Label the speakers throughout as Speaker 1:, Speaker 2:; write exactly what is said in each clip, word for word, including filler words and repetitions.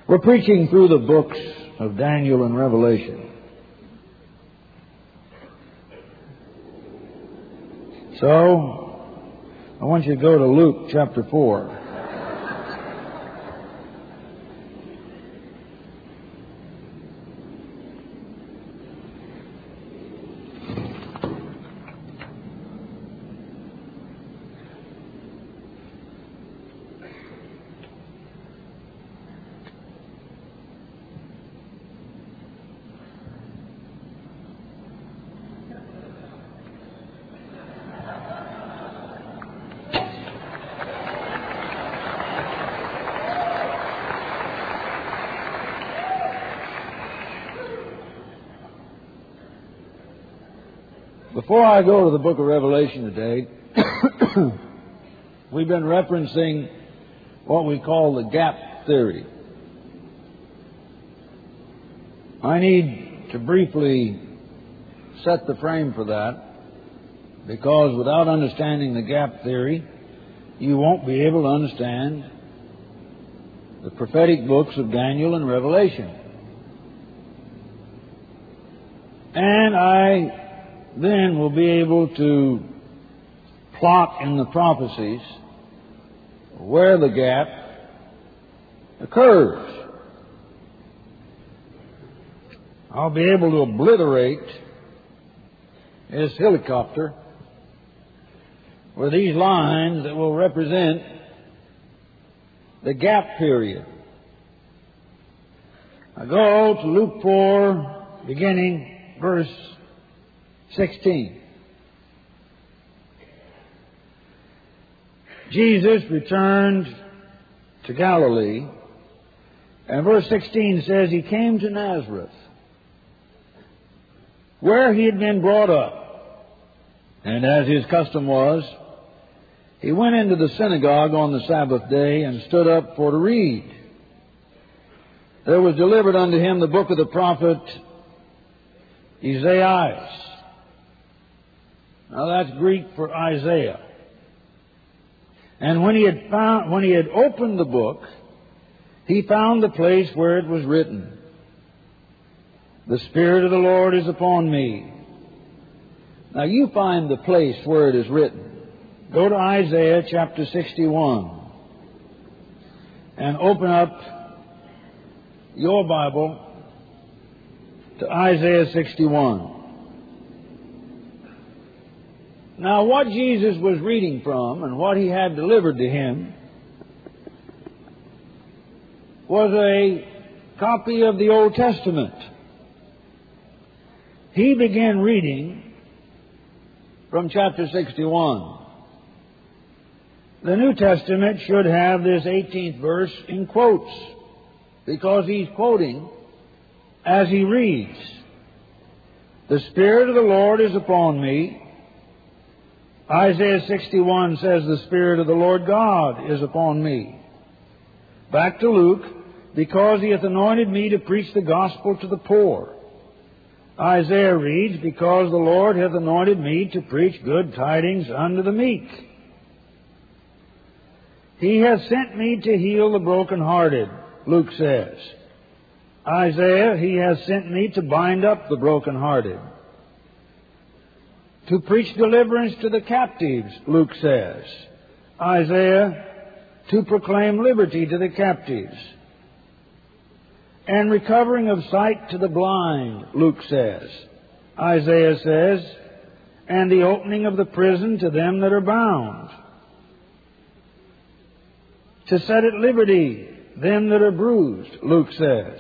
Speaker 1: We're preaching through the books of Daniel and Revelation. So, I want you to go to Luke chapter four. Before I go to the book of Revelation today, we've been referencing what we call the gap theory. I need to briefly set the frame for that, because without understanding the gap theory, you won't be able to understand the prophetic books of Daniel and Revelation. And I then we'll be able to plot in the prophecies where the gap occurs. I'll be able to obliterate this helicopter with these lines that will represent the gap period. I go to Luke four, beginning verse sixteen. Jesus returned to Galilee, and verse sixteen says he came to Nazareth, where he had been brought up. And as his custom was, he went into the synagogue on the Sabbath day and stood up for to read. There was delivered unto him the book of the prophet Isaiah. Now that's Greek for Isaiah. And when he had found, when he had opened the book, he found the place where it was written, "The Spirit of the Lord is upon me." Now you find the place where it is written. Go to Isaiah chapter sixty-one and open up your Bible to Isaiah sixty-one. Now, what Jesus was reading from and what he had delivered to him was a copy of the Old Testament. He began reading from chapter sixty-one. The New Testament should have this eighteenth verse in quotes, because he's quoting as he reads. "The Spirit of the Lord is upon me." Isaiah sixty-one says, "The Spirit of the Lord God is upon me." Back to Luke, "Because he hath anointed me to preach the gospel to the poor." Isaiah reads, "Because the Lord hath anointed me to preach good tidings unto the meek. He hath sent me to heal the brokenhearted," Luke says. Isaiah, "He hath sent me to bind up the brokenhearted, to preach deliverance to the captives," Luke says. Isaiah, "To proclaim liberty to the captives, and recovering of sight to the blind," Luke says. Isaiah says, "And the opening of the prison to them that are bound, to set at liberty them that are bruised," Luke says.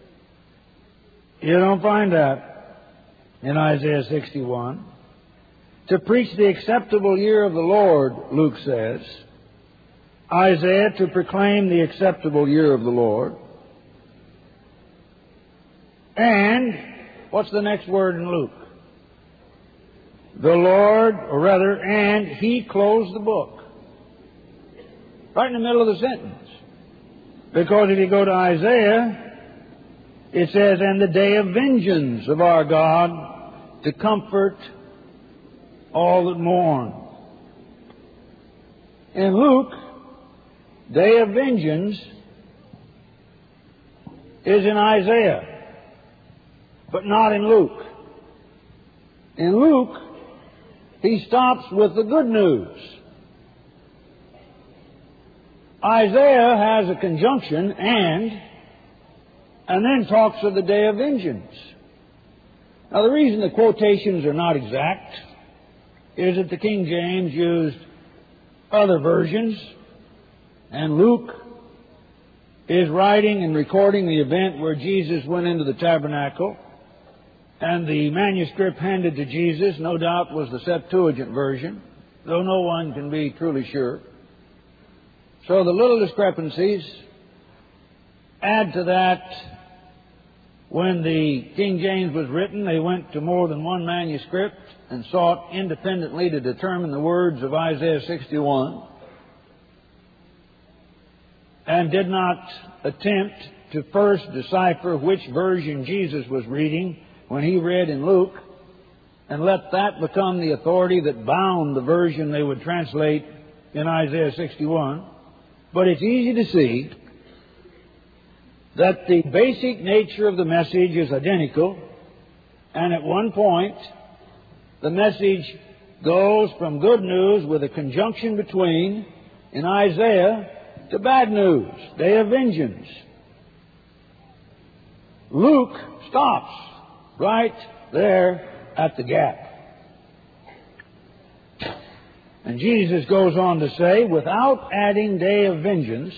Speaker 1: You don't find that in Isaiah sixty-one. "To preach the acceptable year of the Lord," Luke says. Isaiah, "To proclaim the acceptable year of the Lord." And what's the next word in Luke? The Lord, or rather, "and he closed the book." Right in the middle of the sentence. Because if you go to Isaiah, it says, "And the day of vengeance of our God, to comfort all that mourn." In Luke, day of vengeance is in Isaiah, but not in Luke. In Luke, he stops with the good news. Isaiah has a conjunction, and, and then talks of the day of vengeance. Now, the reason the quotations are not exact is that the King James used other versions, and Luke is writing and recording the event where Jesus went into the tabernacle, and the manuscript handed to Jesus, no doubt, was the Septuagint version, though no one can be truly sure. So the little discrepancies add to that. When the King James was written, they went to more than one manuscript and sought independently to determine the words of Isaiah sixty-one, and did not attempt to first decipher which version Jesus was reading when he read in Luke, and let that become the authority that bound the version they would translate in Isaiah sixty-one. But it's easy to see that the basic nature of the message is identical, and at one point the message goes from good news with a conjunction between in Isaiah to bad news, day of vengeance. Luke stops right there at the gap. And Jesus goes on to say, without adding day of vengeance,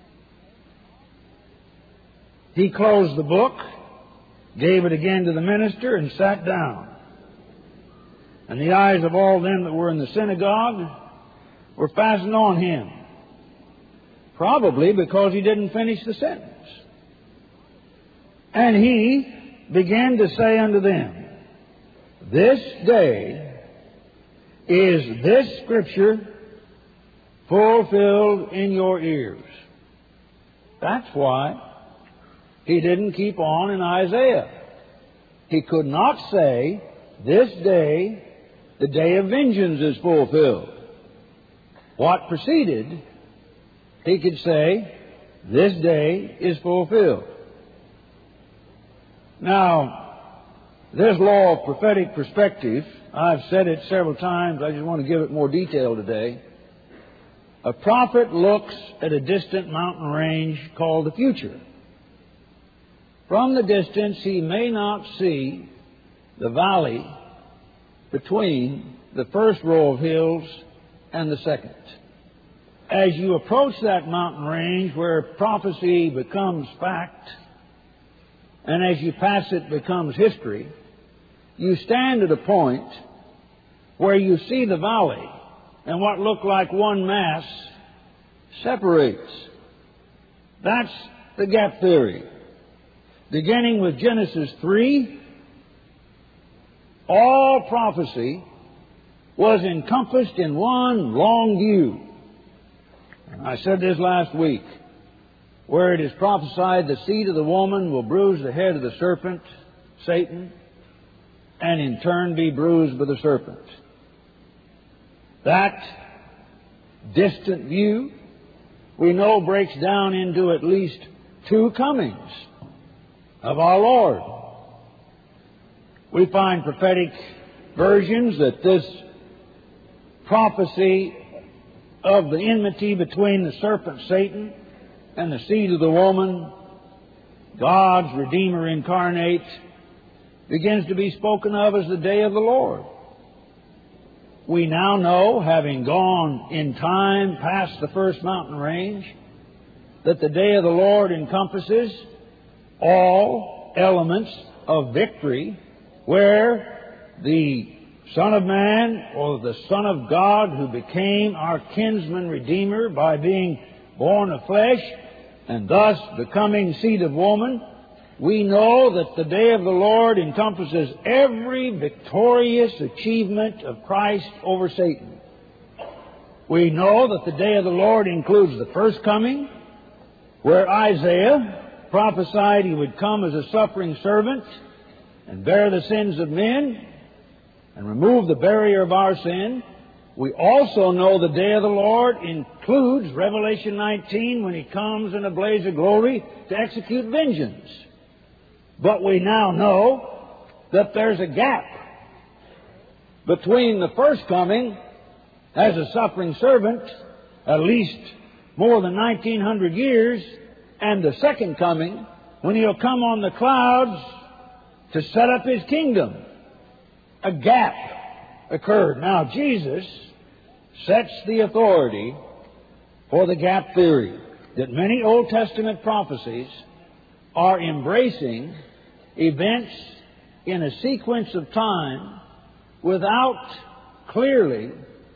Speaker 1: he closed the book, gave it again to the minister, and sat down. And the eyes of all them that were in the synagogue were fastened on him, probably because he didn't finish the sentence. And he began to say unto them, this day is this Scripture fulfilled in your ears. That's why he didn't keep on in Isaiah. He could not say, this day, the day of vengeance is fulfilled. What preceded, he could say, this day is fulfilled. Now, this law of prophetic perspective, I've said it several times, I just want to give it more detail today. A prophet looks at a distant mountain range called the future. From the distance, he may not see the valley between the first row of hills and the second. As you approach that mountain range where prophecy becomes fact, and as you pass it becomes history, you stand at a point where you see the valley, and what looked like one mass separates. That's the gap theory. Beginning with Genesis three, all prophecy was encompassed in one long view. I said this last week, where it is prophesied the seed of the woman will bruise the head of the serpent, Satan, and in turn be bruised by the serpent. That distant view, we know, breaks down into at least two comings of our Lord. We find prophetic versions that this prophecy of the enmity between the serpent Satan and the seed of the woman, God's Redeemer incarnate, begins to be spoken of as the day of the Lord. We now know, having gone in time past the first mountain range, that the day of the Lord encompasses all elements of victory, where the Son of Man, or the Son of God, who became our kinsman redeemer by being born of flesh, and thus becoming seed of woman, we know that the day of the Lord encompasses every victorious achievement of Christ over Satan. We know that the day of the Lord includes the first coming, where Isaiah prophesied he would come as a suffering servant and bear the sins of men and remove the barrier of our sin, We also know the day of the Lord includes Revelation nineteen, when He comes in a blaze of glory to execute vengeance. But we now know that there's a gap between the first coming as a suffering servant, at least more than nineteen hundred years, and the second coming, when He'll come on the clouds to set up His kingdom. A gap occurred. Now, Jesus sets the authority for the gap theory that many Old Testament prophecies are embracing events in a sequence of time without clearly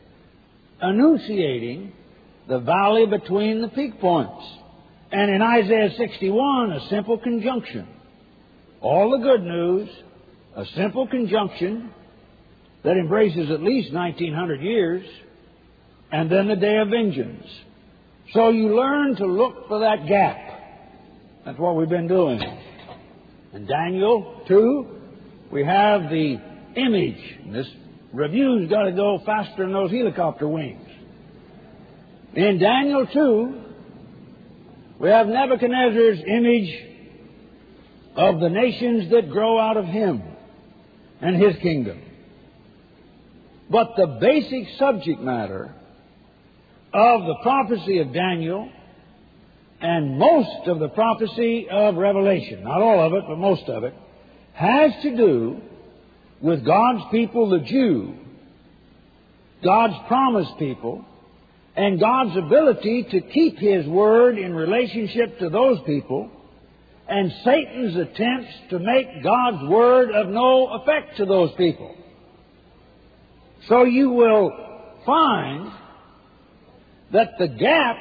Speaker 1: enunciating the valley between the peak points. And in Isaiah sixty-one, a simple conjunction. All the good news, a simple conjunction that embraces at least nineteen hundred years, and then the day of vengeance. So you learn to look for that gap. That's what we've been doing. In Daniel two, we have the image. And this review's got to go faster than those helicopter wings. In Daniel two, we have Nebuchadnezzar's image of the nations that grow out of him and his kingdom. But the basic subject matter of the prophecy of Daniel and most of the prophecy of Revelation, not all of it, but most of it, has to do with God's people, the Jew, God's promised people, and God's ability to keep His word in relationship to those people, and Satan's attempts to make God's word of no effect to those people. So you will find that the gap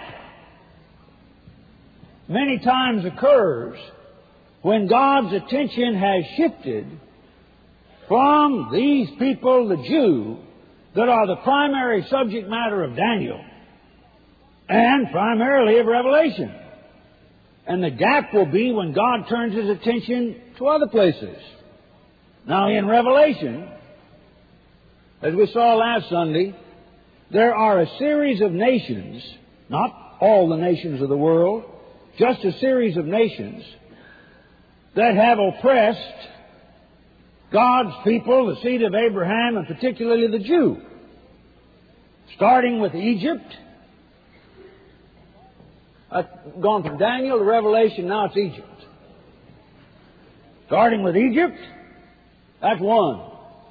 Speaker 1: many times occurs when God's attention has shifted from these people, the Jew, that are the primary subject matter of Daniel and primarily of Revelation. And the gap will be when God turns His attention to other places. Now, in Revelation, as we saw last Sunday, there are a series of nations, not all the nations of the world, just a series of nations that have oppressed God's people, the seed of Abraham, and particularly the Jew. Starting with Egypt. I've gone from Daniel to Revelation, now it's Egypt. Starting with Egypt, that's one.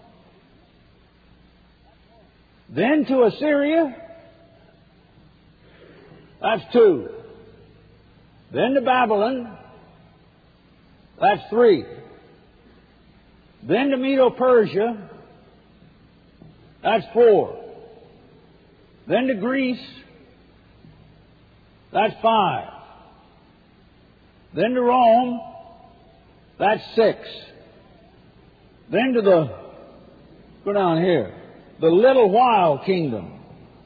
Speaker 1: Then to Assyria, that's two. Then to Babylon, that's three. Then to Medo-Persia, that's four. Then to Greece, that's five. Then to Rome, that's six. Then to the, go down here, the little while kingdom.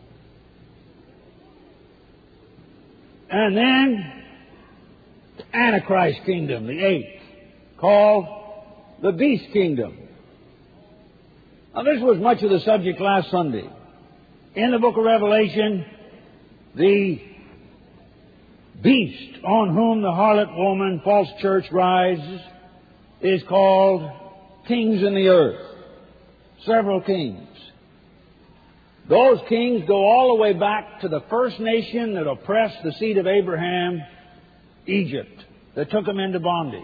Speaker 1: And then the Antichrist kingdom, the eighth, called the beast kingdom. Now, this was much of the subject last Sunday. In the book of Revelation, the beast on whom the harlot woman, false church, rises is called kings in the earth. Several kings. Those kings go all the way back to the first nation that oppressed the seed of Abraham, Egypt, that took them into bondage.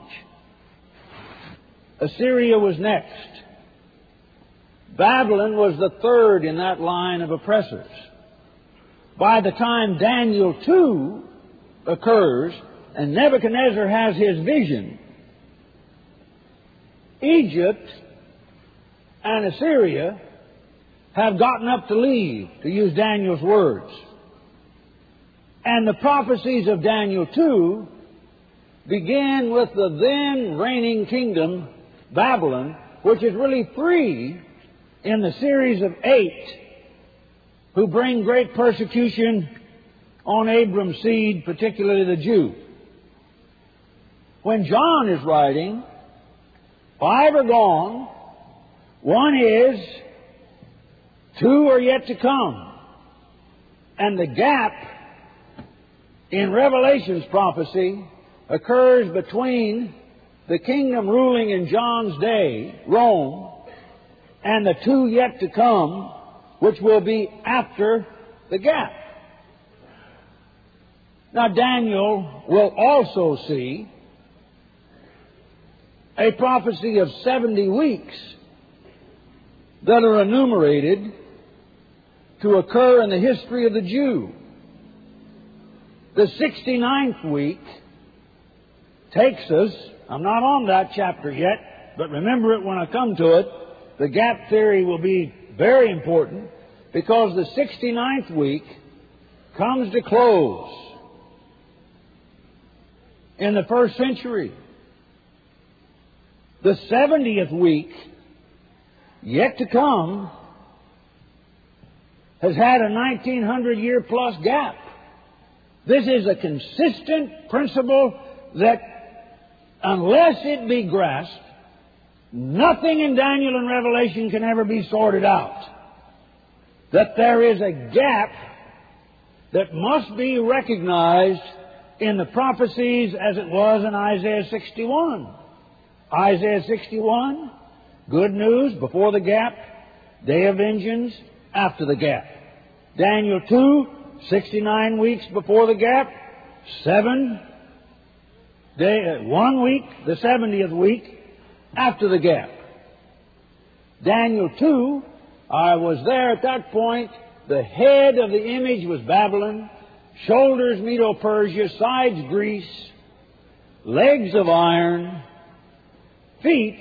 Speaker 1: Assyria was next. Babylon was the third in that line of oppressors. By the time Daniel two occurs and Nebuchadnezzar has his vision, Egypt and Assyria have gotten up to leave, to use Daniel's words. And the prophecies of Daniel two begin with the then reigning kingdom, Babylon, which is really three in the series of eight who bring great persecution on Abram's seed, particularly the Jew. When John is writing, five are gone. One is Two are yet to come. And the gap in Revelation's prophecy occurs between the kingdom ruling in John's day, Rome, and the two yet to come, which will be after the gap. Now, Daniel will also see a prophecy of seventy weeks that are enumerated to occur in the history of the Jew. The sixty-ninth week takes us, I'm not on that chapter yet, but remember it when I come to it. The gap theory will be very important because the sixty-ninth week comes to close in the first century. The seventieth week, yet to come, has had a nineteen hundred year plus gap. This is a consistent principle that, unless it be grasped, nothing in Daniel and Revelation can ever be sorted out. That there is a gap that must be recognized in the prophecies as it was in Isaiah sixty-one. Isaiah sixty-one, good news before the gap, day of vengeance after the gap. Daniel two, sixty-nine weeks before the gap, seven, day, one week, the seventieth week after the gap. Daniel two, I was there at that point. The head of the image was Babylon, shoulders Medo-Persia, sides Greece, legs of iron, feet,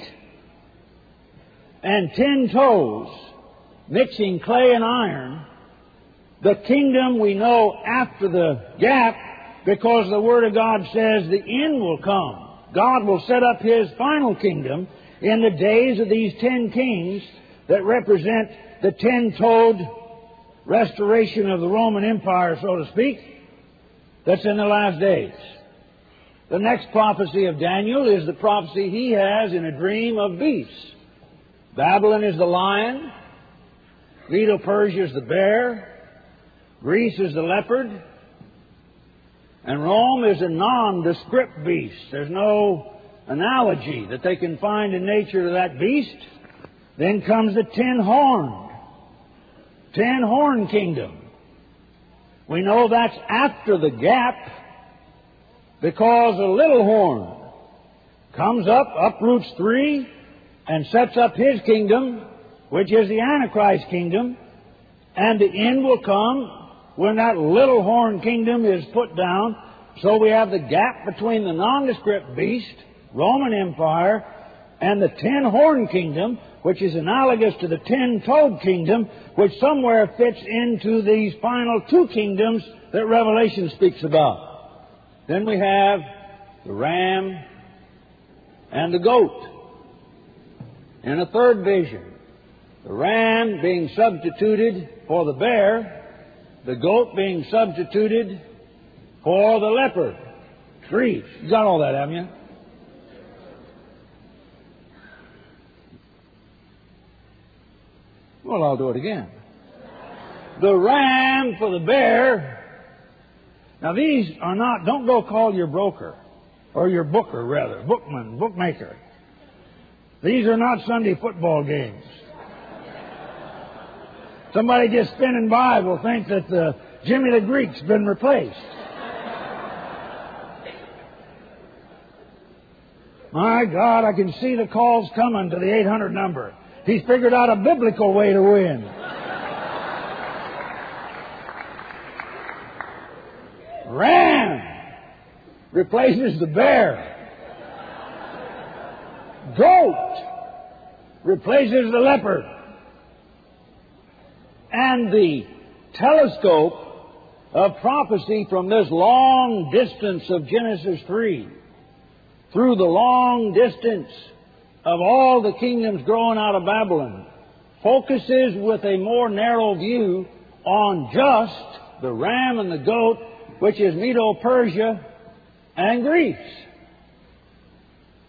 Speaker 1: and ten toes, mixing clay and iron. The kingdom we know after the gap, because the Word of God says the end will come. God will set up His final kingdom in the days of these ten kings that represent the ten-toed restoration of the Roman Empire, so to speak, that's in the last days. The next prophecy of Daniel is the prophecy he has in a dream of beasts. Babylon is the lion, Medo-Persia is the bear, Greece is the leopard, and Rome is a nondescript beast. There's no analogy that they can find in nature to that beast. Then comes the ten-horned, ten-horn kingdom. We know that's after the gap because a little horn comes up, uproots three, and sets up his kingdom, which is the Antichrist kingdom, and the end will come when that little horn kingdom is put down. So we have the gap between the nondescript beast, Roman Empire, and the ten-horn kingdom, which is analogous to the ten-toed kingdom, which somewhere fits into these final two kingdoms that Revelation speaks about. Then we have the ram and the goat. In a third vision, the ram being substituted for the bear, the goat being substituted for the leopard. Three. You got all that, haven't you? Well, I'll do it again. The ram for the bear. Now, these are not, don't go call your broker, or your booker, rather, bookman, bookmaker. These are not Sunday football games. Somebody just spinning by will think that uh, Jimmy the Greek's been replaced. My God, I can see the calls coming to the eight hundred number. He's figured out a biblical way to win. Ram replaces the bear. Goat replaces the leopard. And the telescope of prophecy from this long distance of Genesis three, through the long distance of all the kingdoms growing out of Babylon, focuses with a more narrow view on just the ram and the goat, which is Medo-Persia and Greece.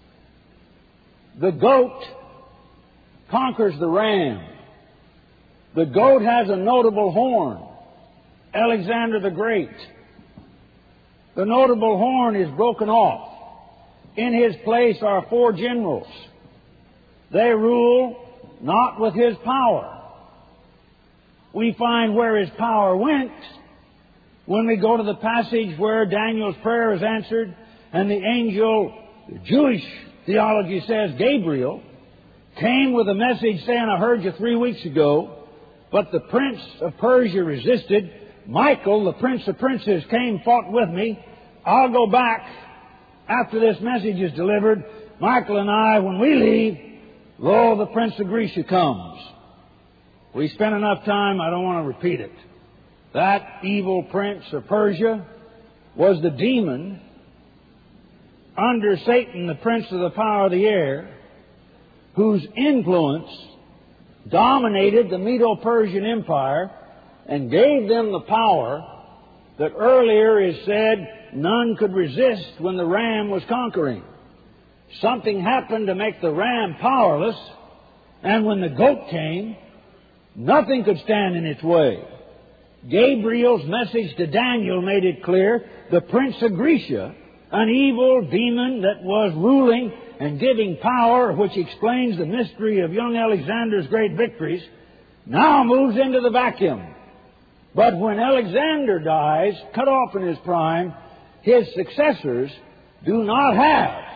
Speaker 1: The goat conquers the ram. The goat has a notable horn, Alexander the Great. The notable horn is broken off. In his place are four generals. They rule not with his power. We find where his power went when we go to the passage where Daniel's prayer is answered and the angel, the Jewish theology says Gabriel, came with a message saying, I heard you three weeks ago, but the prince of Persia resisted. Michael, the prince of princes, came, fought with me. I'll go back after this message is delivered. Michael and I, when we leave, lo, the prince of Grecia comes. We spent enough time, I don't want to repeat it. That evil prince of Persia was the demon under Satan, the prince of the power of the air, whose influence dominated the Medo-Persian Empire and gave them the power that earlier is said none could resist when the ram was conquering. Something happened to make the ram powerless, and when the goat came, nothing could stand in its way. Gabriel's message to Daniel made it clear the prince of Grecia, an evil demon that was ruling and giving power, which explains the mystery of young Alexander's great victories, now moves into the vacuum. But when Alexander dies, cut off in his prime, his successors do not have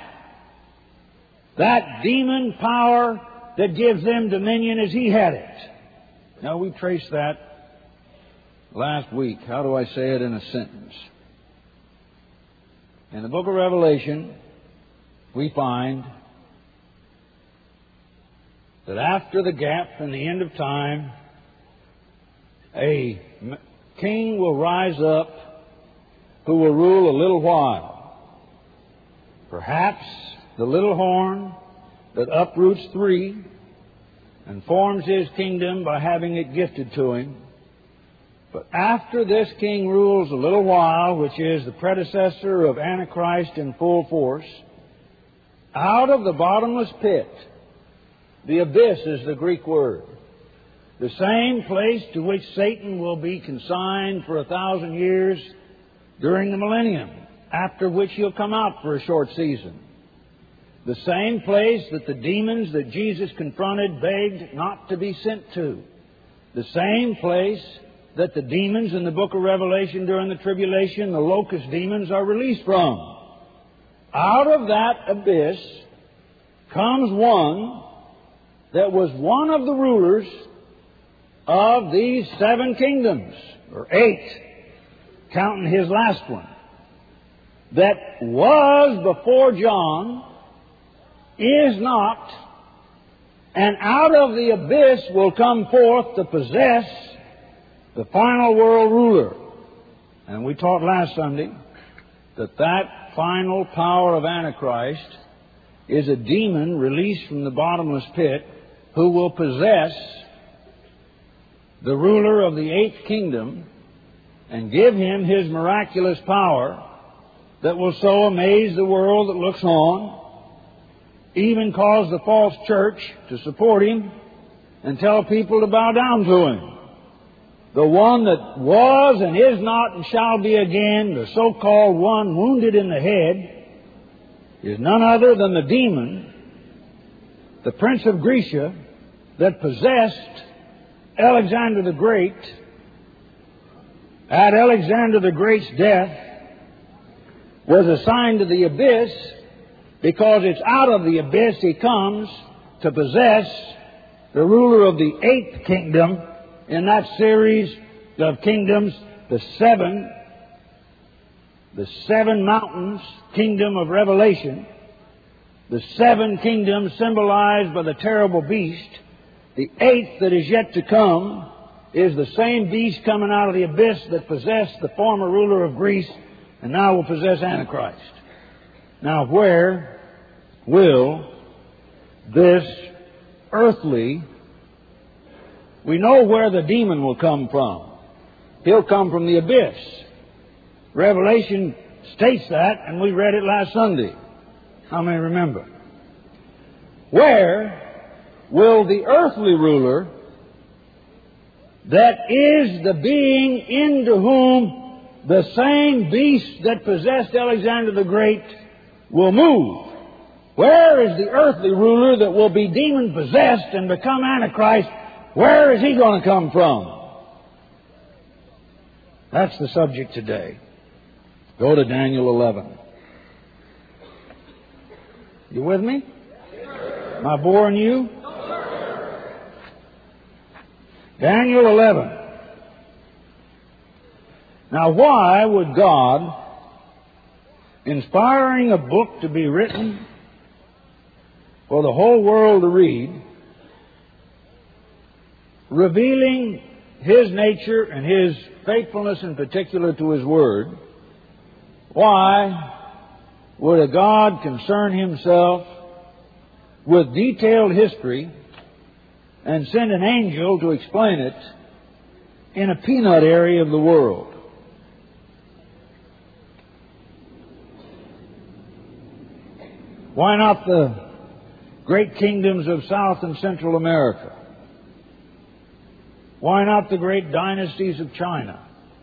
Speaker 1: that demon power that gives them dominion as he had it. Now, we traced that last week. How do I say it in a sentence? In the book of Revelation, we find that after the gap and the end of time, a king will rise up who will rule a little while. Perhaps the little horn that uproots three and forms his kingdom by having it gifted to him. But after this king rules a little while, which is the predecessor of Antichrist in full force, out of the bottomless pit, the abyss is the Greek word, the same place to which Satan will be consigned for a thousand years during the millennium, after which he'll come out for a short season. The same place that the demons that Jesus confronted begged not to be sent to. The same place that the demons in the book of Revelation during the tribulation, the locust demons, are released from. Out of that abyss comes one that was one of the rulers of these seven kingdoms, or eight, counting his last one, that was before John, is not, and out of the abyss will come forth to possess the final world ruler. And we taught last Sunday that that final power of Antichrist is a demon released from the bottomless pit who will possess the ruler of the eighth kingdom and give him his miraculous power that will so amaze the world that looks on, even cause the false church to support him and tell people to bow down to him. The one that was and is not and shall be again, the so-called one wounded in the head, is none other than the demon, the prince of Grecia, that possessed Alexander the Great. At Alexander the Great's death, was assigned to the abyss, because it's out of the abyss he comes to possess the ruler of the eighth kingdom in that series of kingdoms, the seven, the seven mountains kingdom of Revelation, the seven kingdoms symbolized by the terrible beast. The eighth that is yet to come is the same beast coming out of the abyss that possessed the former ruler of Greece and now will possess Antichrist. Now, where will this earthly, we know where the demon will come from. He'll come from the abyss. Revelation states that, and we read it last Sunday. How many remember? Where will the earthly ruler that is the being into whom the same beast that possessed Alexander the Great will move. Where is the earthly ruler that will be demon-possessed and become Antichrist? Where is he going to come from? That's the subject today. Go to Daniel eleven. You with me? Am I boring you? Daniel eleven. Now, why would God, inspiring a book to be written for the whole world to read, revealing His nature and His faithfulness in particular to His Word, why would a God concern Himself with detailed history and send an angel to explain it in a peanut area of the world? Why not the great kingdoms of South and Central America? Why not the great dynasties of China?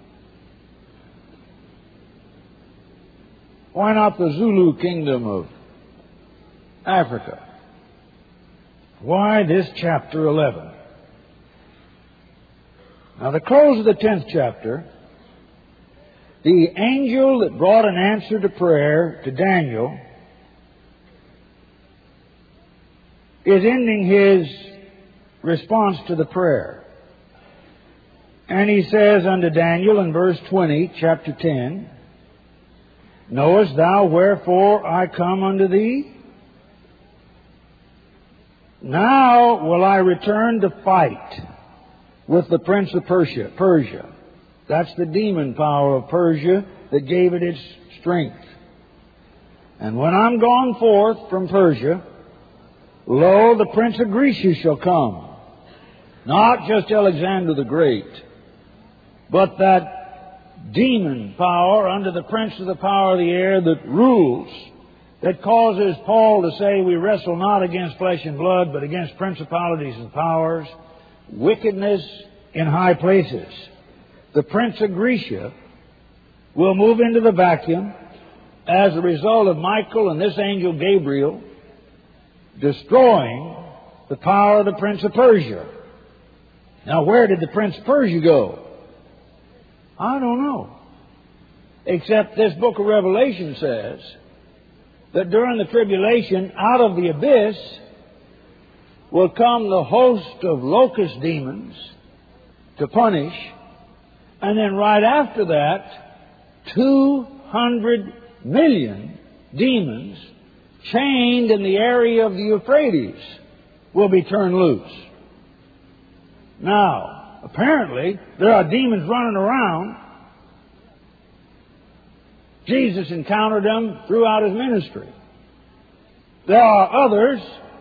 Speaker 1: Why not the Zulu kingdom of Africa? Why this chapter eleven? Now, the close of the tenth chapter, the angel that brought an answer to prayer to Daniel is ending his response to the prayer. And he says unto Daniel in verse twenty, chapter ten, Knowest thou wherefore I come unto thee? Now will I return to fight with the prince of Persia. Persia. That's the demon power of Persia that gave it its strength. And when I'm gone forth from Persia, lo, the prince of Greece shall come. Not just Alexander the Great, but that demon power under the prince of the power of the air that rules, that causes Paul to say we wrestle not against flesh and blood, but against principalities and powers, wickedness in high places. The prince of Grecia will move into the vacuum as a result of Michael and this angel Gabriel destroying the power of the prince of Persia. Now, where did the prince of Persia go? I don't know. Except this book of Revelation says that during the tribulation, out of the abyss will come the host of locust demons to punish, and then right after that, two hundred million demons chained in the area of the Euphrates will be turned loose. Now, apparently, there are demons running around. Jesus encountered them throughout His ministry. There are others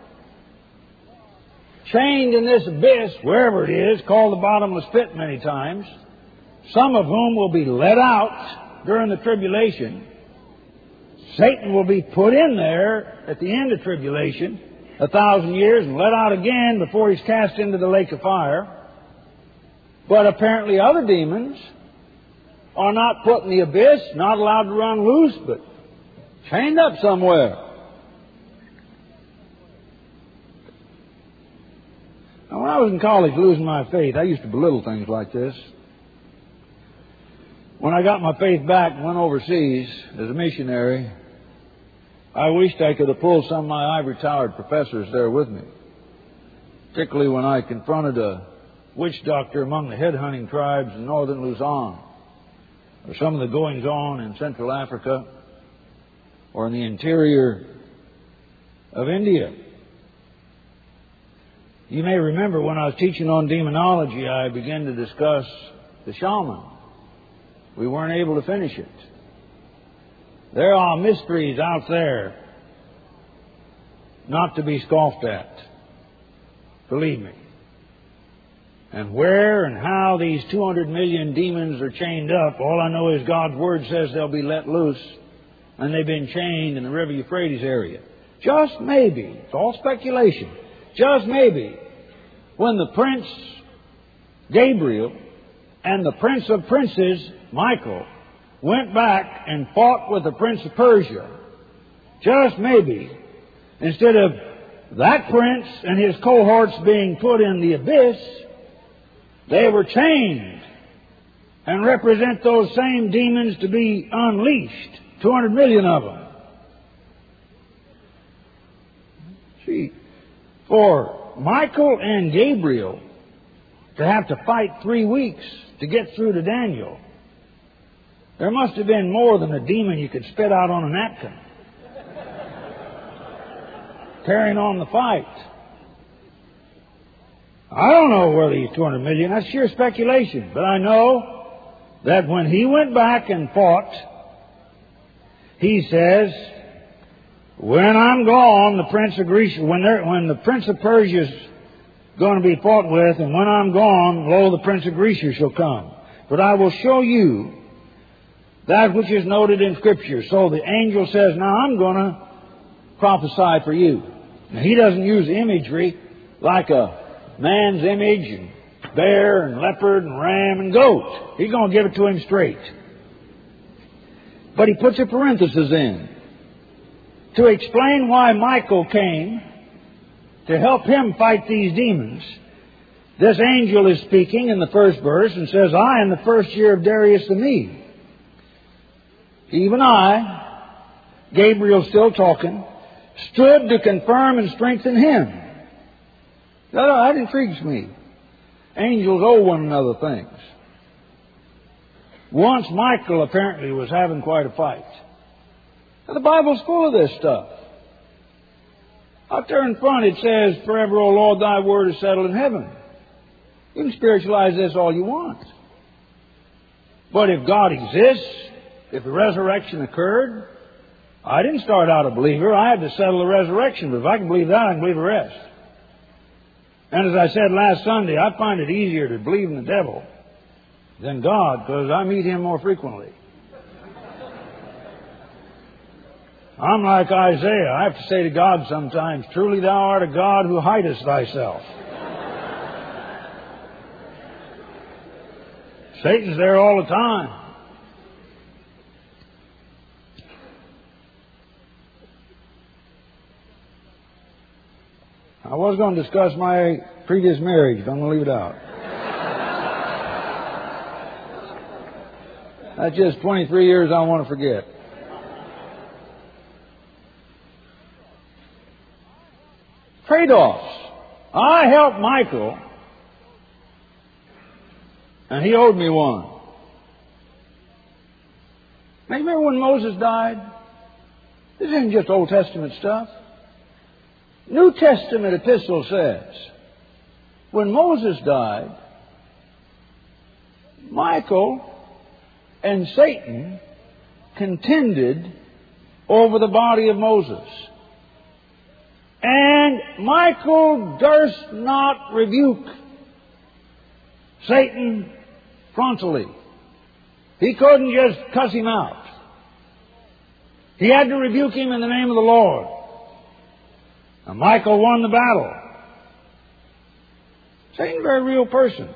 Speaker 1: chained in this abyss, wherever it is, called the bottomless pit many times, some of whom will be let out during the tribulation. Satan will be put in there at the end of tribulation, a thousand years, and let out again before he's cast into the lake of fire. But apparently other demons are not put in the abyss, not allowed to run loose, but chained up somewhere. Now, when I was in college losing my faith, I used to belittle things like this. When I got my faith back and went overseas as a missionary, I wished I could have pulled some of my ivory-towered professors there with me, particularly when I confronted a witch doctor among the headhunting tribes in northern Luzon, or some of the goings-on in Central Africa, or in the interior of India. You may remember when I was teaching on demonology, I began to discuss the shaman. We weren't able to finish it. There are mysteries out there not to be scoffed at. Believe me. And where and how these two hundred million demons are chained up, all I know is God's Word says they'll be let loose, and they've been chained in the River Euphrates area. Just maybe, it's all speculation, just maybe, when the prince Gabriel and the prince of princes, Michael, went back and fought with the prince of Persia, just maybe, instead of that prince and his cohorts being put in the abyss, they were chained and represent those same demons to be unleashed, two hundred million of them. See, for Michael and Gabriel to have to fight three weeks to get through to Daniel, there must have been more than a demon you could spit out on a napkin carrying on the fight. I don't know where these two hundred million, that's sheer speculation, but I know that when he went back and fought, he says, when I'm gone, the prince of Greece, when, when the prince of Persia is going to be fought with, and when I'm gone, lo, the prince of Greece shall come. But I will show you that which is noted in Scripture. So the angel says, now I'm going to prophesy for you. Now, he doesn't use imagery like a man's image and bear and leopard and ram and goat. He's going to give it to him straight. But he puts a parenthesis in to explain why Michael came to help him fight these demons. This angel is speaking in the first verse and says, I, in the first year of Darius the Mede, even I, Gabriel still talking, stood to confirm and strengthen him. That, that intrigues me. Angels owe one another things. Once Michael apparently was having quite a fight. Now, the Bible's full of this stuff. Out there in front it says, forever, O Lord, thy word is settled in heaven. You can spiritualize this all you want. But if God exists, if the resurrection occurred, I didn't start out a believer. I had to settle the resurrection. But if I can believe that, I can believe the rest. And as I said last Sunday, I find it easier to believe in the devil than God because I meet him more frequently. I'm like Isaiah. I have to say to God sometimes, truly thou art a God who hidest thyself. Satan's there all the time. I was going to discuss my previous marriage, but I'm going to leave it out. That's just twenty-three years I want to forget. Trade-offs. I helped Michael, and he owed me one. Now, you remember when Moses died? This isn't just Old Testament stuff. New Testament epistle says, when Moses died, Michael and Satan contended over the body of Moses. And Michael durst not rebuke Satan frontally. He couldn't just cuss him out. He had to rebuke him in the name of the Lord. And Michael won the battle. Satan's a very real person.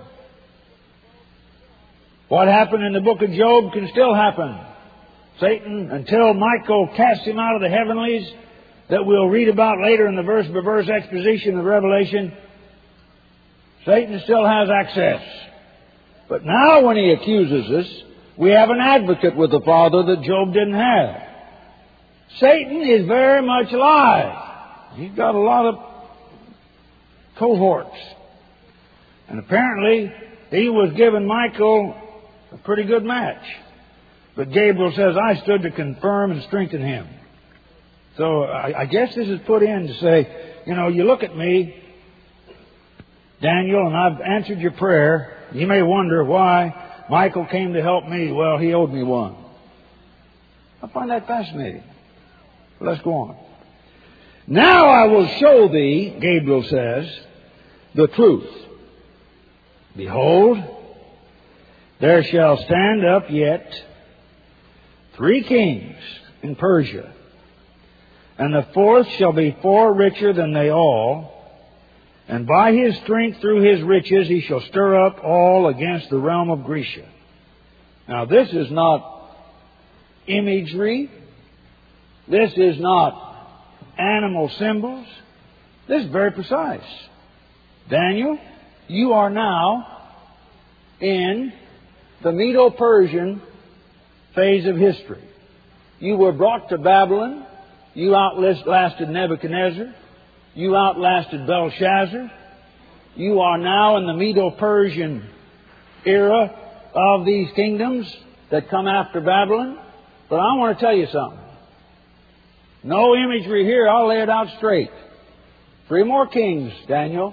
Speaker 1: What happened in the book of Job can still happen. Satan, until Michael casts him out of the heavenlies, that we'll read about later in the verse-by-verse exposition of Revelation, Satan still has access. But now when he accuses us, we have an advocate with the Father that Job didn't have. Satan is very much alive. He's got a lot of cohorts. And apparently, he was giving Michael a pretty good match. But Gabriel says, I stood to confirm and strengthen him. So I, I guess this is put in to say, you know, you look at me, Daniel, and I've answered your prayer. You may wonder why Michael came to help me. Well, he owed me one. I find that fascinating. But let's go on. Now I will show thee, Gabriel says, the truth. Behold, there shall stand up yet three kings in Persia, and the fourth shall be far richer than they all, And by his strength through his riches he shall stir up all against the realm of Grecia. Now this is not imagery. This is not animal symbols. This is very precise. Daniel, you are now in the Medo-Persian phase of history. You were brought to Babylon. You outlasted Nebuchadnezzar. You outlasted Belshazzar. You are now in the Medo-Persian era of these kingdoms that come after Babylon. But I want to tell you something. No imagery here. I'll lay it out straight. Three more kings, Daniel.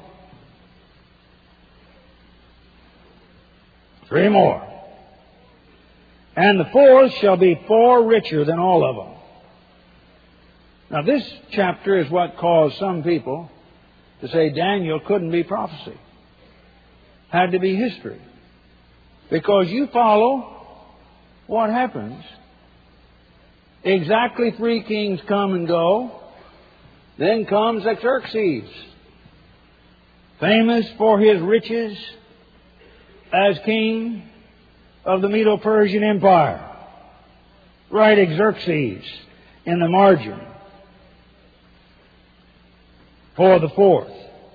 Speaker 1: Three more. And the fourth shall be far richer than all of them. Now this chapter is what caused some people to say Daniel couldn't be prophecy. Had to be history. Because you follow what happens. Exactly three kings come and go. Then comes Xerxes, famous for his riches as king of the Medo-Persian Empire. Write Xerxes in the margin for the fourth.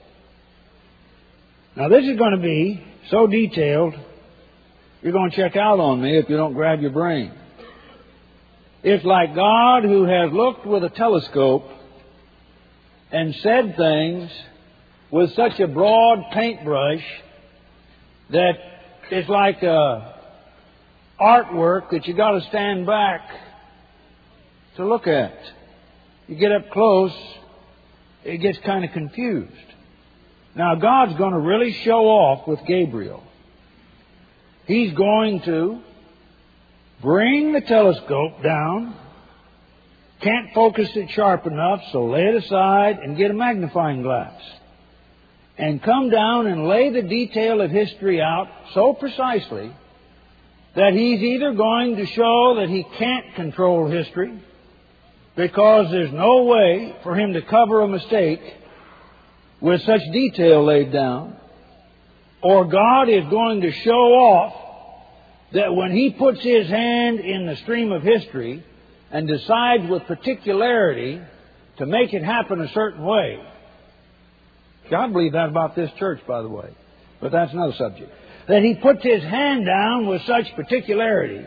Speaker 1: Now this is going to be so detailed, you're going to check out on me if you don't grab your brain. It's like God who has looked with a telescope and said things with such a broad paintbrush that it's like a artwork that you got to stand back to look at. You get up close, it gets kind of confused. Now God's going to really show off with Gabriel. He's going to bring the telescope down. Can't focus it sharp enough, so lay it aside and get a magnifying glass. And come down and lay the detail of history out so precisely that he's either going to show that he can't control history because there's no way for him to cover a mistake with such detail laid down, or God is going to show off that when he puts his hand in the stream of history and decides with particularity to make it happen a certain way. God believed that about this church, by the way. But that's another subject. That he puts his hand down with such particularity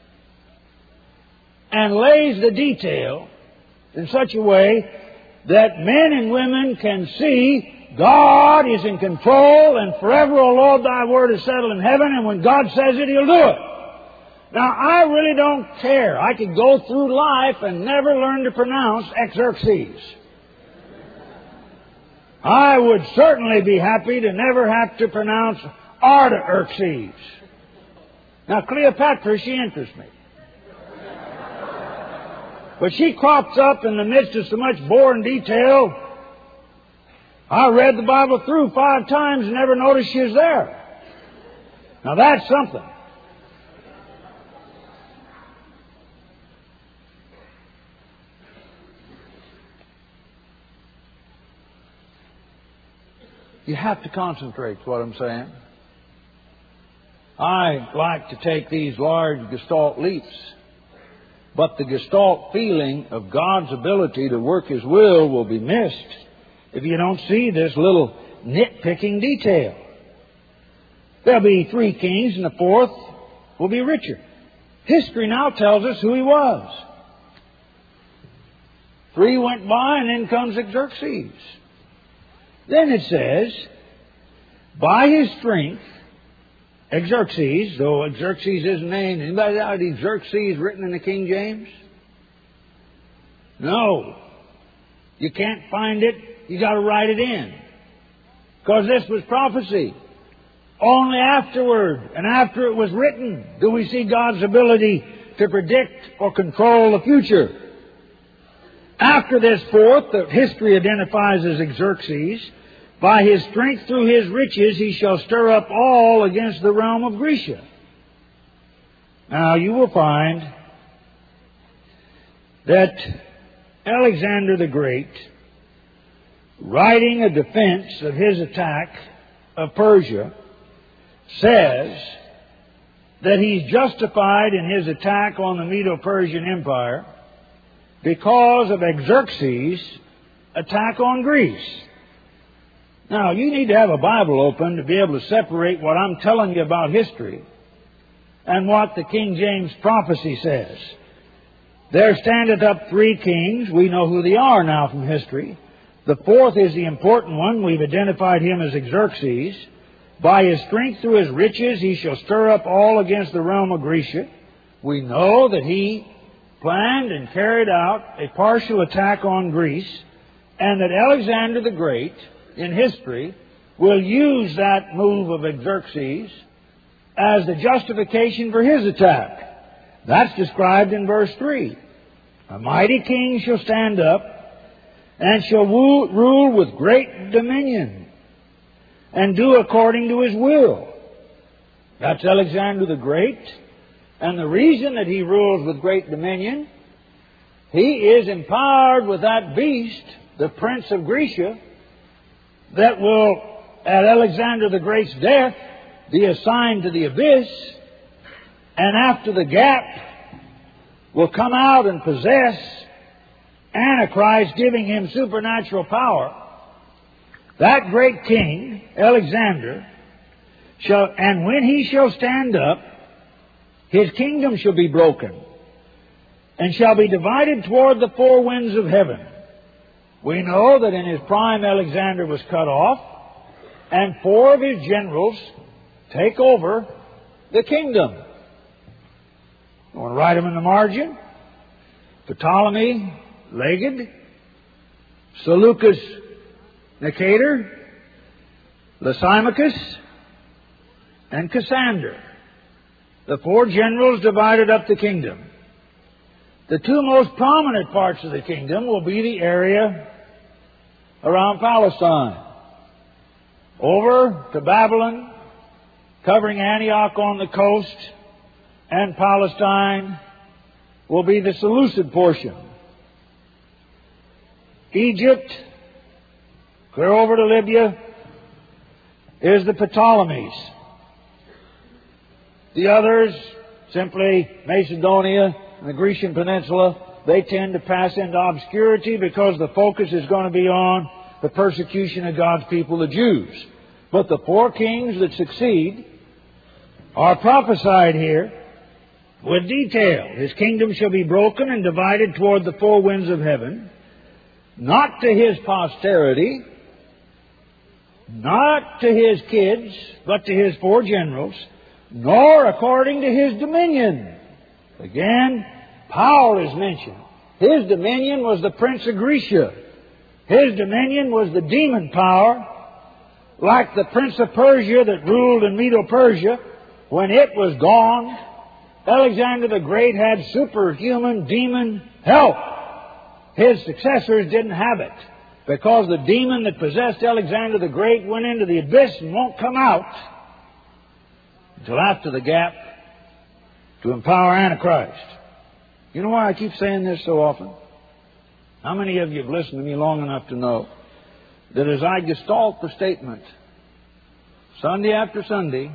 Speaker 1: and lays the detail in such a way that men and women can see God is in control and forever, O Lord, thy word is settled in heaven, and when God says it, he'll do it. Now, I really don't care. I could go through life and never learn to pronounce Xerxes. I would certainly be happy to never have to pronounce Artaxerxes. Now, Cleopatra, she interests me. But she crops up in the midst of so much boring detail. I read the Bible through five times and never noticed she was there. Now, that's something. You have to concentrate, is what I'm saying. I like to take these large gestalt leaps, but the gestalt feeling of God's ability to work His will will be missed if you don't see this little nitpicking detail. There'll be three kings, and the fourth will be richer. History now tells us who he was. Three went by, and then comes Xerxes. Then it says, by his strength, Xerxes, though Xerxes isn't named, anybody out of Xerxes written in the King James? No. You can't find it. You got to write it in. Because this was prophecy. Only afterward, and after it was written, do we see God's ability to predict or control the future. After this fourth, that history identifies as Xerxes, by his strength through his riches he shall stir up all against the realm of Grecia. Now you will find that Alexander the Great writing a defense of his attack of Persia, says that he's justified in his attack on the Medo-Persian Empire because of Xerxes' attack on Greece. Now, you need to have a Bible open to be able to separate what I'm telling you about history and what the King James prophecy says. There standeth up three kings. We know who they are now from history. The fourth is the important one. We've identified him as Xerxes. By his strength through his riches he shall stir up all against the realm of Grecia. We know that he planned and carried out a partial attack on Greece, and that Alexander the Great, in history, will use that move of Xerxes as the justification for his attack. That's described in verse three. A mighty king shall stand up and shall rule, rule with great dominion and do according to his will. That's Alexander the Great. And the reason that he rules with great dominion, he is empowered with that beast, the prince of Grecia, that will, at Alexander the Great's death, be assigned to the abyss, and after the gap will come out and possess Antichrist, giving him supernatural power. That great king, Alexander, shall, and when he shall stand up, his kingdom shall be broken, and shall be divided toward the four winds of heaven. We know that in his prime Alexander was cut off, and four of his generals take over the kingdom. You want to write them in the margin? Ptolemy, Leged, Seleucus, Nicator, Lysimachus, and Cassander. The four generals divided up the kingdom. The two most prominent parts of the kingdom will be the area around Palestine. Over to Babylon, covering Antioch on the coast, and Palestine will be the Seleucid portion. Egypt, clear over to Libya, is the Ptolemies. The others, simply Macedonia and the Grecian Peninsula, they tend to pass into obscurity because the focus is going to be on the persecution of God's people, the Jews. But the four kings that succeed are prophesied here with detail. His kingdom shall be broken and divided toward the four winds of heaven, not to his posterity, not to his kids, but to his four generals, nor according to his dominion. Again, power is mentioned. His dominion was the prince of Grecia. His dominion was the demon power, like the prince of Persia that ruled in Medo-Persia. When it was gone, Alexander the Great had superhuman demon help. His successors didn't have it, because the demon that possessed Alexander the Great went into the abyss and won't come out until after the gap to empower Antichrist. You know why I keep saying this so often? How many of you have listened to me long enough to know that as I gestalt the statement Sunday after Sunday,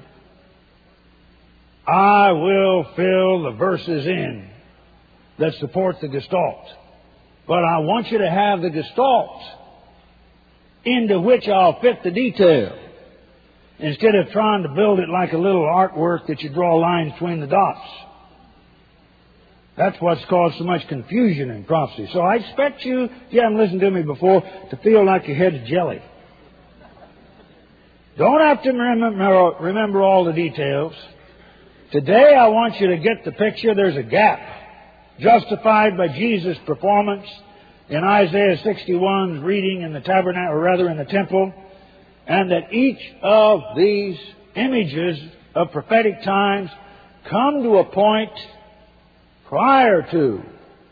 Speaker 1: I will fill the verses in that support the gestalt. But I want you to have the gestalt into which I'll fit the detail, instead of trying to build it like a little artwork that you draw lines between the dots. That's what's caused so much confusion in prophecy. So I expect you, if you haven't listened to me before, to feel like your head's jelly. Don't have to remember, remember all the details. Today I want you to get the picture. There's a gap justified by Jesus' performance in Isaiah sixty-one's reading in the tabernacle, or rather in the temple, and that each of these images of prophetic times come to a point prior to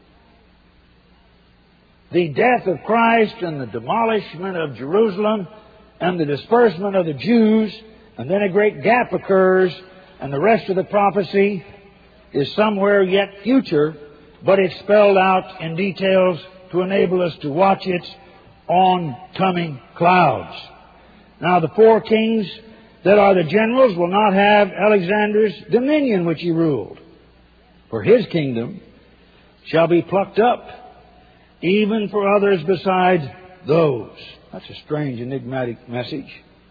Speaker 1: the death of Christ and the demolishment of Jerusalem and the disbursement of the Jews, and then a great gap occurs, and the rest of the prophecy is somewhere yet future, but it's spelled out in details to enable us to watch it oncoming clouds. Now the four kings that are the generals will not have Alexander's dominion which he ruled, for his kingdom shall be plucked up, even for others besides those. That's a strange, enigmatic message.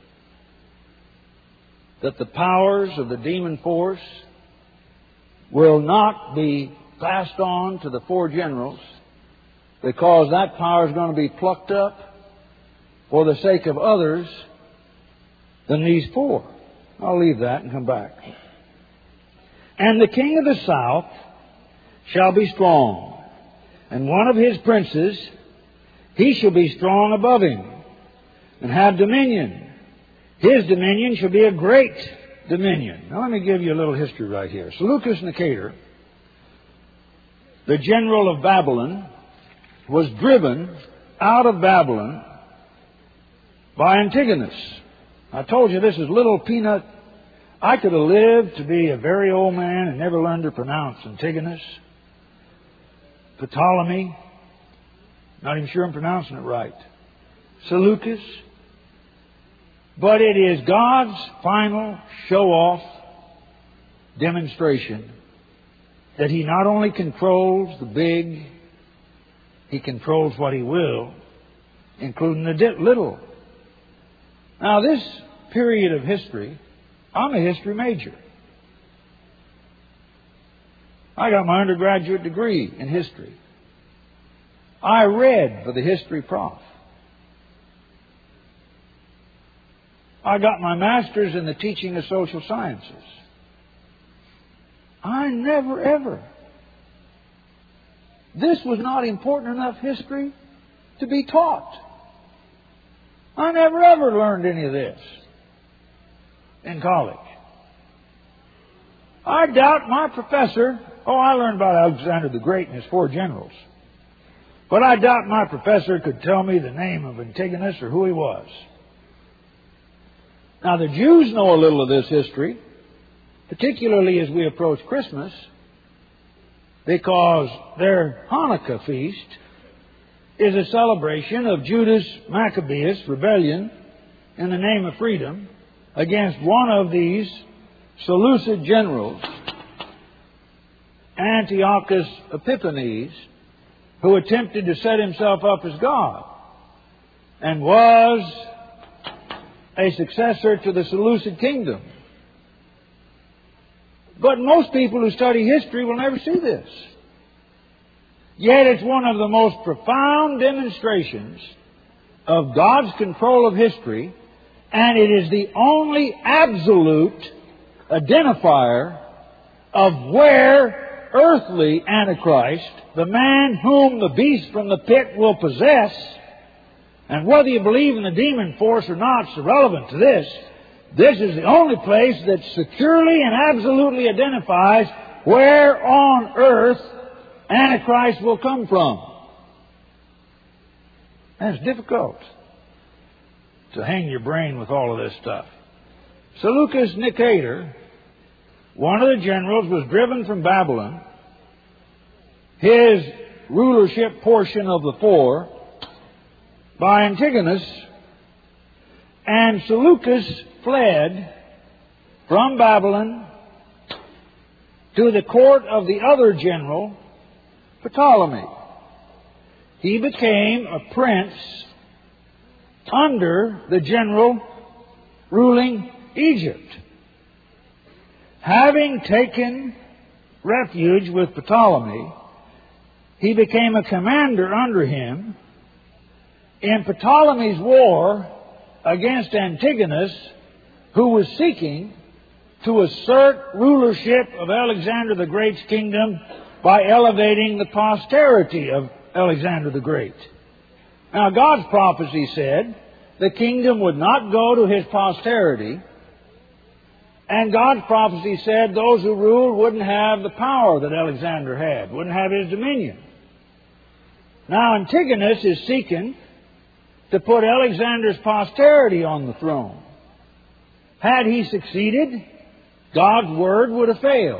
Speaker 1: That the powers of the demon force will not be passed on to the four generals, because that power is going to be plucked up for the sake of others than these four. I'll leave that and come back. And the king of the south shall be strong, and one of his princes, he shall be strong above him, and have dominion. His dominion shall be a great dominion. Now let me give you a little history right here. Seleucus Nicator, the general of Babylon, was driven out of Babylon by Antigonus. I told you this is little peanut. I could have lived to be a very old man and never learned to pronounce Antigonus, Ptolemy, not even sure I'm pronouncing it right, Seleucus. But it is God's final show-off demonstration that He not only controls the big, He controls what He will, including the little. Now this period of history, I'm a history major. I got my undergraduate degree in history. I read for the history prof. I got my master's in the teaching of social sciences. I never ever. This was not important enough history to be taught. I never ever learned any of this in college. I doubt my professor. Oh, I learned about Alexander the Great and his four generals. But I doubt my professor could tell me the name of Antigonus or who he was. Now, the Jews know a little of this history, particularly as we approach Christmas, because their Hanukkah feast is a celebration of Judas Maccabeus' rebellion in the name of freedom against one of these Seleucid generals, Antiochus Epiphanes, who attempted to set himself up as God and was a successor to the Seleucid kingdom. But most people who study history will never see this. Yet it's one of the most profound demonstrations of God's control of history, and it is the only absolute identifier of where earthly Antichrist, the man whom the beast from the pit will possess, and whether you believe in the demon force or not is irrelevant to this. This is the only place that securely and absolutely identifies where on earth Antichrist will come from. And it's difficult to hang your brain with all of this stuff. Seleucus Nicator, one of the generals, was driven from Babylon. His rulership portion of the four by Antigonus, and Seleucus fled from Babylon to the court of the other general, Ptolemy. He became a prince under the general ruling Egypt. Having taken refuge with Ptolemy, he became a commander under him in Ptolemy's war against Antigonus, who was seeking to assert rulership of Alexander the Great's kingdom by elevating the posterity of Alexander the Great. Now, God's prophecy said the kingdom would not go to his posterity, and God's prophecy said those who ruled wouldn't have the power that Alexander had, wouldn't have his dominion. Now, Antigonus is seeking to put Alexander's posterity on the throne. Had he succeeded, God's word would have failed.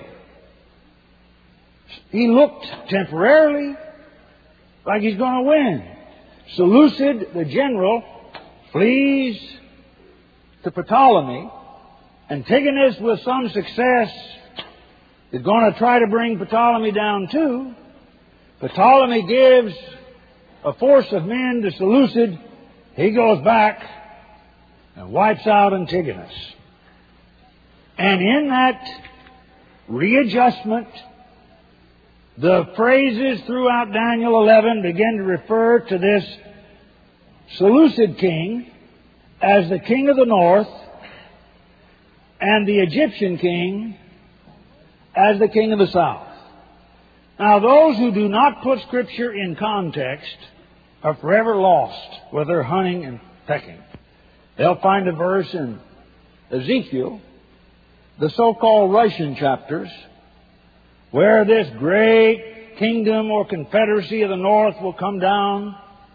Speaker 1: He looked temporarily like he's going to win. Seleucid, the general, flees to Ptolemy. Antigonus, with some success, is going to try to bring Ptolemy down too. Ptolemy gives a force of men to Seleucid. He goes back and wipes out Antigonus. And in that readjustment, the phrases throughout Daniel eleven begin to refer to this Seleucid king as the king of the north and the Egyptian king as the king of the south. Now, those who do not put Scripture in context are forever lost with their hunting and pecking. They'll find a verse in Ezekiel, the so-called Russian chapters, where this great kingdom or confederacy of the north will come down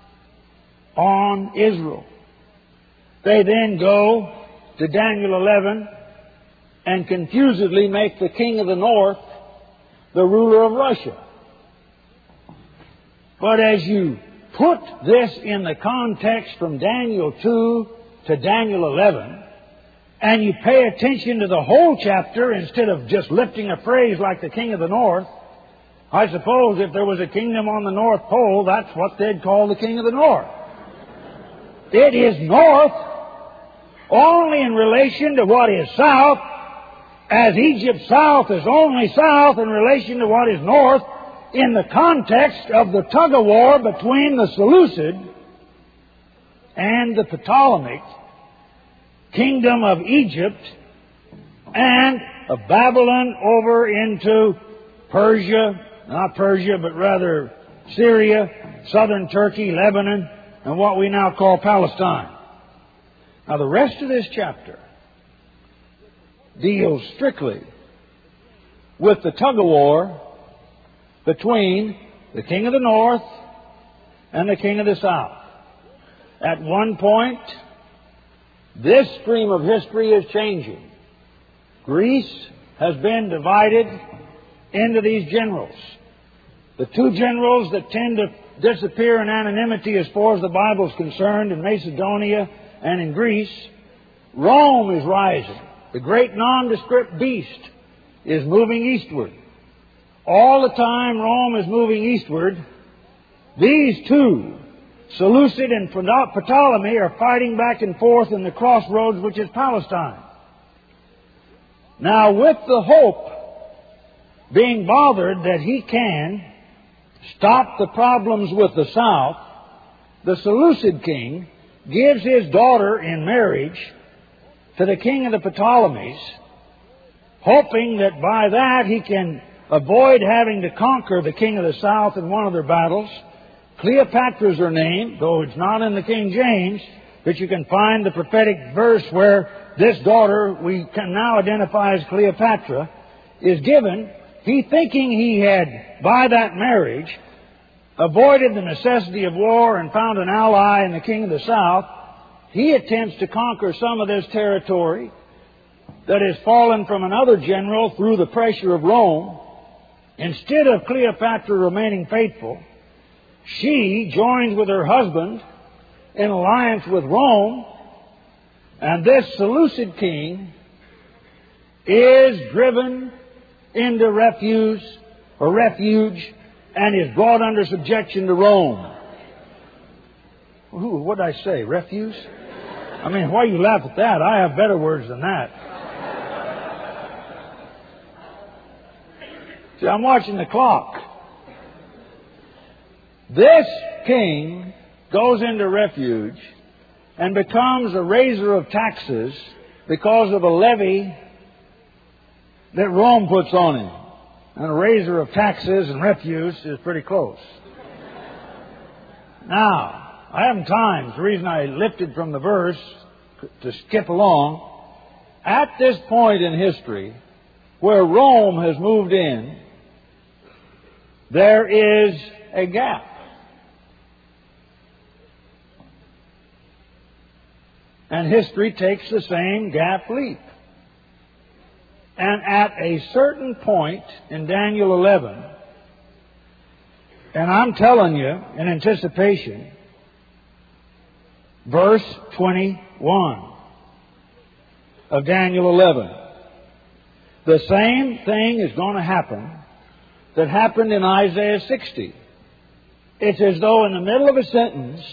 Speaker 1: on Israel. They then go to Daniel eleven and confusedly make the king of the north the ruler of Russia. But as you put this in the context from Daniel two to Daniel eleven, and you pay attention to the whole chapter instead of just lifting a phrase like the king of the north, I suppose if there was a kingdom on the North Pole, that's what they'd call the king of the north. It is north only in relation to what is south, as Egypt south is only south in relation to what is north in the context of the tug-of-war between the Seleucid and the Ptolemaic kingdom of Egypt and of Babylon over into Persia, not Persia, but rather Syria, southern Turkey, Lebanon, and what we now call Palestine. Now, the rest of this chapter deals strictly with the tug-of-war between the king of the north and the king of the south. At one point, this stream of history is changing. Greece has been divided into these generals. The two generals that tend to disappear in anonymity as far as the Bible is concerned in Macedonia and in Greece, Rome is rising. The great nondescript beast is moving eastward. All the time Rome is moving eastward, these two, Seleucid and Ptolemy, are fighting back and forth in the crossroads which is Palestine. Now, with the hope being bothered that he can stop the problems with the south, the Seleucid king gives his daughter in marriage to the king of the Ptolemies, hoping that by that he can avoid having to conquer the king of the south in one of their battles. Cleopatra's her name, though it's not in the King James, but you can find the prophetic verse where this daughter we can now identify as Cleopatra is given. He, thinking he had, by that marriage, avoided the necessity of war and found an ally in the king of the south, he attempts to conquer some of this territory that has fallen from another general through the pressure of Rome. Instead of Cleopatra remaining faithful, she joins with her husband in alliance with Rome, and this Seleucid king is driven into refuge or refuge and is brought under subjection to Rome. Ooh, what did I say? Refuse? I mean, why you laugh at that? I have better words than that. See, I'm watching the clock. This king goes into refuge and becomes a raiser of taxes because of a levy that Rome puts on him. And a raiser of taxes and refuse is pretty close. Now, I haven't time. The reason I lifted from the verse to skip along. At this point in history, where Rome has moved in, there is a gap. And history takes the same gap leap. And at a certain point in Daniel eleven, and I'm telling you in anticipation, verse twenty-one of Daniel eleven. The same thing is going to happen that happened in Isaiah sixty. It's as though in the middle of a sentence,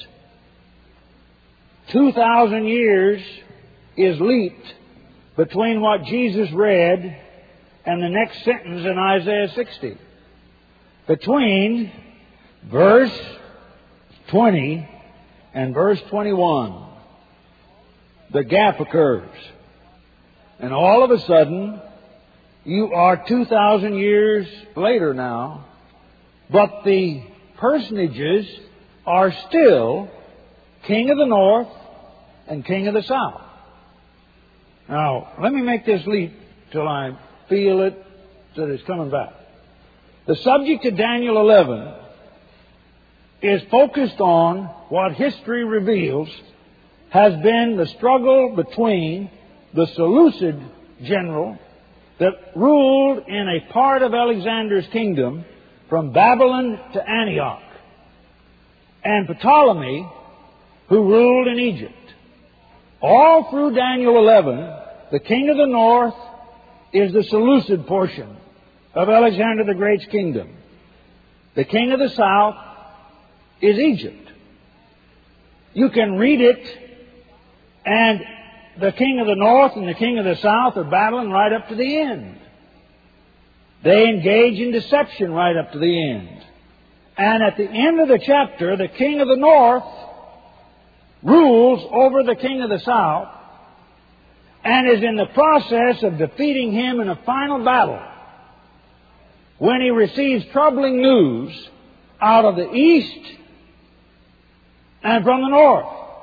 Speaker 1: two thousand years is leaped between what Jesus read and the next sentence in Isaiah sixty. Between verse twenty and verse twenty-one, the gap occurs. And all of a sudden, you are two thousand years later now, but the personages are still King of the North and King of the South. Now, let me make this leap till I feel it that it's coming back. The subject of Daniel eleven is focused on what history reveals has been the struggle between the Seleucid general that ruled in a part of Alexander's kingdom from Babylon to Antioch, and Ptolemy, who ruled in Egypt. All through Daniel eleven, the king of the north is the Seleucid portion of Alexander the Great's kingdom. The king of the south is Egypt. You can read it, and the king of the north and the king of the south are battling right up to the end. They engage in deception right up to the end. And at the end of the chapter, the king of the north rules over the king of the south and is in the process of defeating him in a final battle when he receives troubling news out of the east and from the north.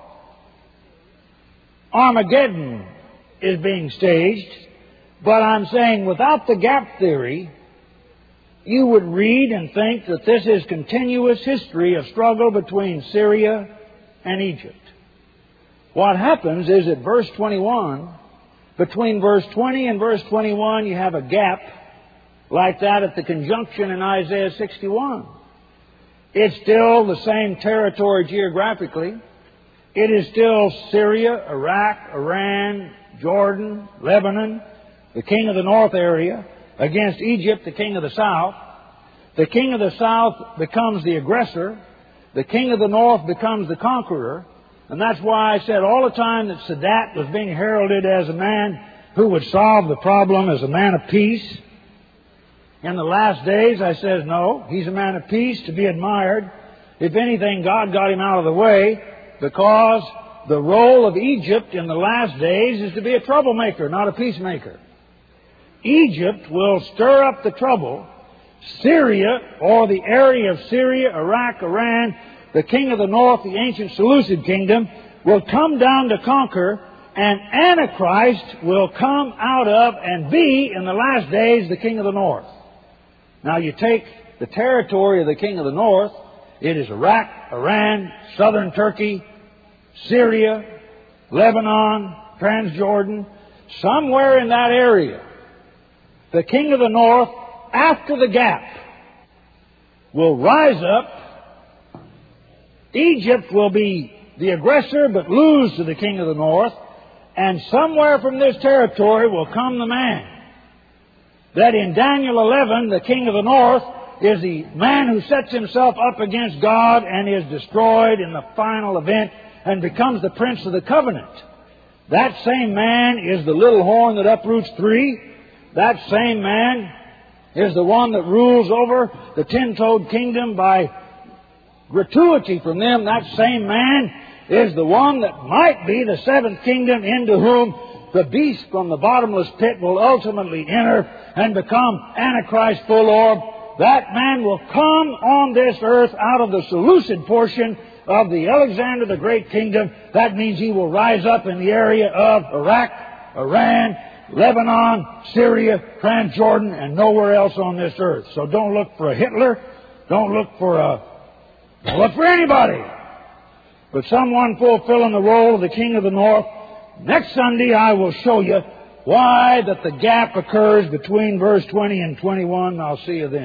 Speaker 1: Armageddon is being staged, but I'm saying without the gap theory, you would read and think that this is continuous history of struggle between Syria and Egypt. What happens is at verse twenty-one, between verse twenty and verse twenty-one, you have a gap like that at the conjunction in Isaiah sixty-one. It's still the same territory geographically. It is still Syria, Iraq, Iran, Jordan, Lebanon, the king of the north area, against Egypt, the king of the south. The king of the south becomes the aggressor. The king of the north becomes the conqueror. And that's why I said all the time that Sadat was being heralded as a man who would solve the problem, as a man of peace. In the last days, I says, no, he's a man of peace to be admired. If anything, God got him out of the way, because the role of Egypt in the last days is to be a troublemaker, not a peacemaker. Egypt will stir up the trouble. Syria, or the area of Syria, Iraq, Iran, the king of the north, the ancient Seleucid kingdom, will come down to conquer, and Antichrist will come out of and be, in the last days, the king of the north. Now you take the territory of the king of the north, it is Iraq, Iran, southern Turkey, Syria, Lebanon, Transjordan, somewhere in that area. The king of the north, after the gap, will rise up. Egypt will be the aggressor but lose to the king of the north. And somewhere from this territory will come the man that in Daniel eleven, the king of the north is the man who sets himself up against God and is destroyed in the final event and becomes the prince of the covenant. That same man is the little horn that uproots three. That same man is the one that rules over the ten-toed kingdom by gratuity from them. That same man is the one that might be the seventh kingdom, into whom the beast from the bottomless pit will ultimately enter and become Antichrist full orb. That man will come on this earth out of the Seleucid portion of the Alexander the Great kingdom. That means he will rise up in the area of Iraq, Iran, Lebanon, Syria, Transjordan, and nowhere else on this earth. So don't look for a Hitler. Don't look for a... Don't look for anybody. But someone fulfilling the role of the king of the north. Next Sunday I will show you why that the gap occurs between verse twenty and twenty-one. I'll see you then.